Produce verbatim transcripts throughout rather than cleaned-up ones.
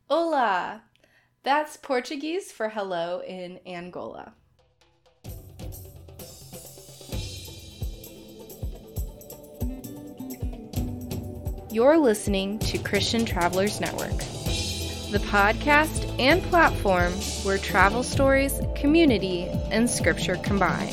Olá! That's Portuguese for hello in Angola. You're listening to Christian Travelers Network, the podcast and platform where travel stories, community, and scripture combine.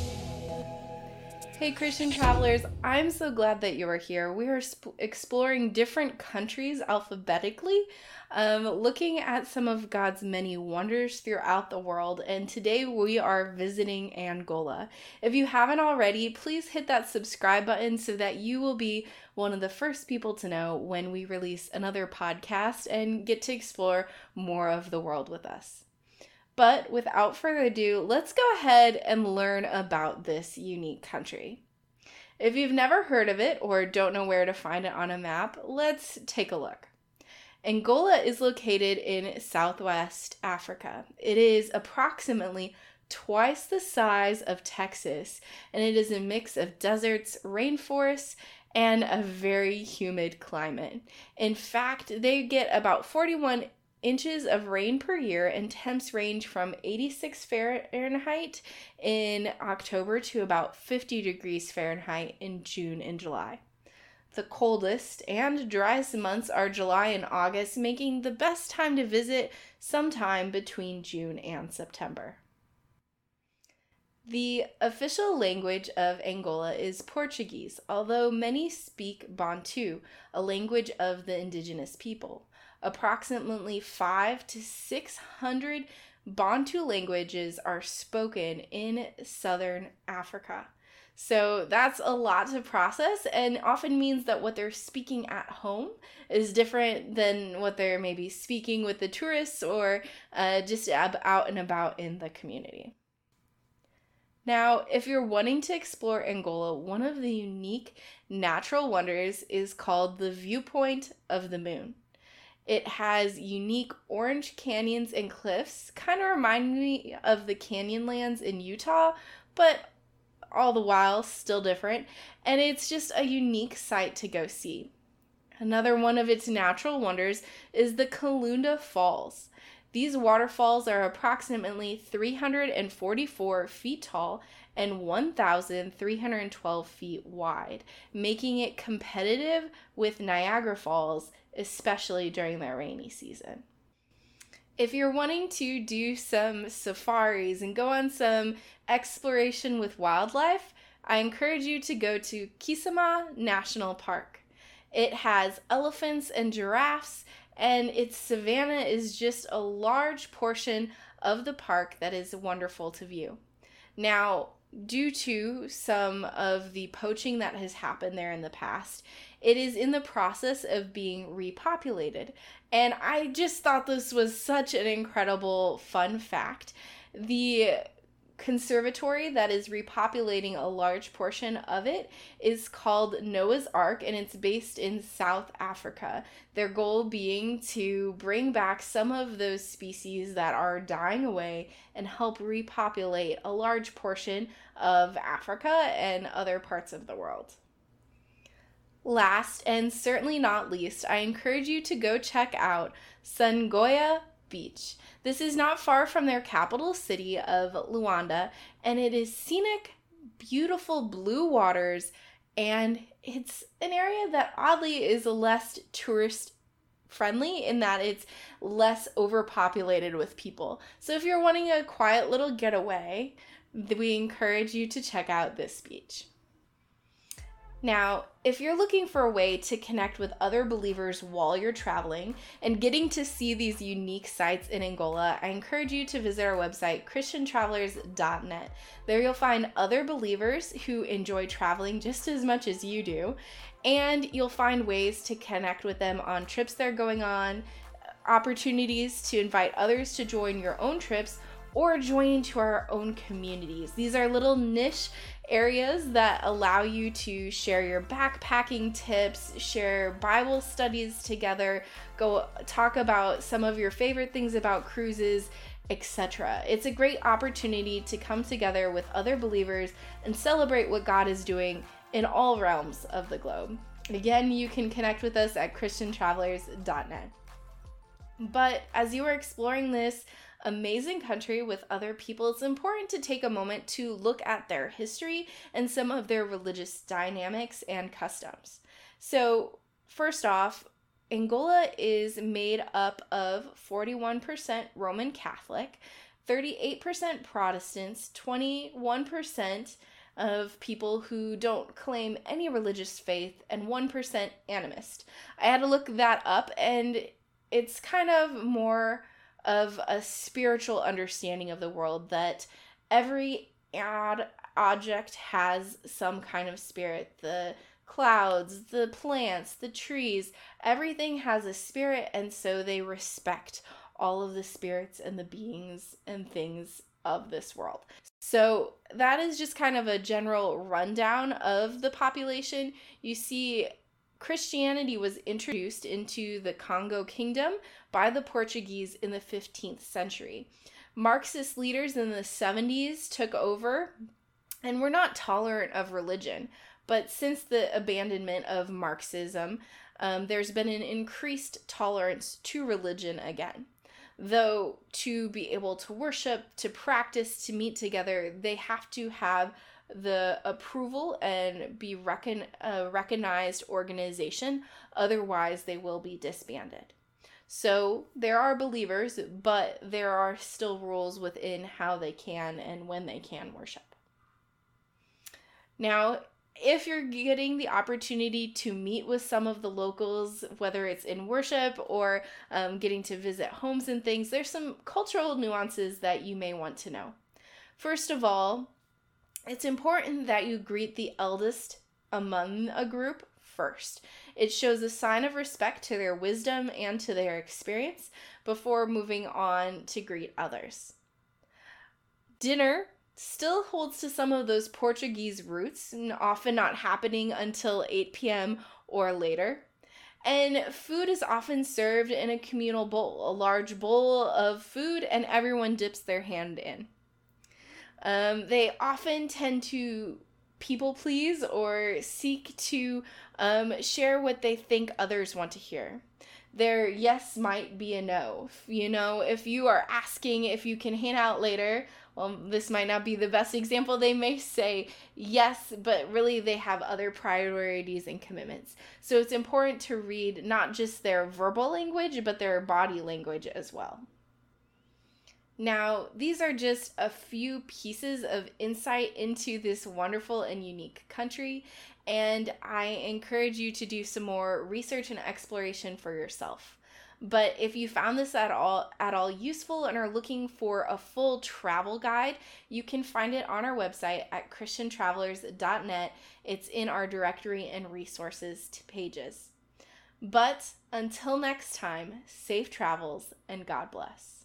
Hey Christian travelers, I'm so glad that you are here. We are sp- exploring different countries alphabetically, um, looking at some of God's many wonders throughout the world, and today we are visiting Angola. If you haven't already, please hit that subscribe button so that you will be one of the first people to know when we release another podcast and get to explore more of the world with us. But without further ado, let's go ahead and learn about this unique country. If you've never heard of it or don't know where to find it on a map, let's take a look. Angola is located in Southwest Africa. It is approximately twice the size of Texas, and it is a mix of deserts, rainforests, and a very humid climate. In fact, they get about forty-one inches of rain per year, and temps range from eighty-six Fahrenheit in October to about fifty degrees Fahrenheit in June and July. The coldest and driest months are July and August, making the best time to visit sometime between June and September. The official language of Angola is Portuguese, although many speak Bantu, a language of the indigenous people. Approximately five to six hundred Bantu languages are spoken in southern Africa. So that's a lot to process, and often means that what they're speaking at home is different than what they're maybe speaking with the tourists or uh, just out and about in the community. Now, if you're wanting to explore Angola, one of the unique natural wonders is called the Viewpoint of the Moon. It has unique orange canyons and cliffs, kind of remind me of the Canyonlands in Utah, but all the while still different, and it's just a unique sight to go see. Another one of its natural wonders is the Kalunda Falls. These waterfalls are approximately three hundred forty-four feet tall and one thousand three hundred twelve feet wide, making it competitive with Niagara Falls, especially during their rainy season. If you're wanting to do some safaris and go on some exploration with wildlife, I encourage you to go to Kisama National Park. It has elephants and giraffes, and its savanna is just a large portion of the park that is wonderful to view. Now, due to some of the poaching that has happened there in the past, it is in the process of being repopulated. And I just thought this was such an incredible fun fact. The conservatory that is repopulating a large portion of it is called Noah's Ark, and it's based in South Africa. Their goal being to bring back some of those species that are dying away and help repopulate a large portion of Africa and other parts of the world. Last, and certainly not least, I encourage you to go check out Songoya Beach. This is not far from their capital city of Luanda, and it is scenic, beautiful blue waters, and it's an area that oddly is less tourist friendly in that it's less overpopulated with people. So if you're wanting a quiet little getaway, we encourage you to check out this beach. Now, if you're looking for a way to connect with other believers while you're traveling and getting to see these unique sites in Angola, I encourage you to visit our website, christian travelers dot net. There you'll find other believers who enjoy traveling just as much as you do, and you'll find ways to connect with them on trips they're going on, opportunities to invite others to join your own trips, or join into our own communities. These are little niche areas that allow you to share your backpacking tips, share Bible studies together, go talk about some of your favorite things about cruises, et cetera. It's a great opportunity to come together with other believers and celebrate what God is doing in all realms of the globe. Again, you can connect with us at christian travelers dot net. But as you are exploring this amazing country with other people, it's important to take a moment to look at their history and some of their religious dynamics and customs. So, first off, Angola is made up of forty-one percent Roman Catholic, thirty-eight percent Protestants, twenty-one percent of people who don't claim any religious faith, and one percent animist. I had to look that up, and it's kind of more of a spiritual understanding of the world, that every ad- object has some kind of spirit. The clouds, the plants, the trees, everything has a spirit, and so they respect all of the spirits and the beings and things of this world. So that is just kind of a general rundown of the population. You see, Christianity was introduced into the Congo Kingdom by the Portuguese in the fifteenth century. Marxist leaders in the seventies took over and were not tolerant of religion. But since the abandonment of Marxism, um, there's been an increased tolerance to religion again. Though to be able to worship, to practice, to meet together, they have to have the approval and be recon- a recognized organization. Otherwise, they will be disbanded. So there are believers, but there are still rules within how they can and when they can worship. Now, if you're getting the opportunity to meet with some of the locals, whether it's in worship or um, getting to visit homes and things, there's some cultural nuances that you may want to know. First of all, it's important that you greet the eldest among a group first. It shows a sign of respect to their wisdom and to their experience before moving on to greet others. Dinner still holds to some of those Portuguese roots, and often not happening until eight p.m. or later. And food is often served in a communal bowl, a large bowl of food, and everyone dips their hand in. Um, they often tend to people please or seek to um, share what they think others want to hear. Their yes might be a no. You know, if you are asking if you can hang out later, well, this might not be the best example. They may say yes, but really they have other priorities and commitments. So it's important to read not just their verbal language, but their body language as well. Now, these are just a few pieces of insight into this wonderful and unique country, and I encourage you to do some more research and exploration for yourself. But if you found this at all at all useful and are looking for a full travel guide, you can find it on our website at christian travelers dot net. It's in our directory and resources pages. But until next time, safe travels and God bless.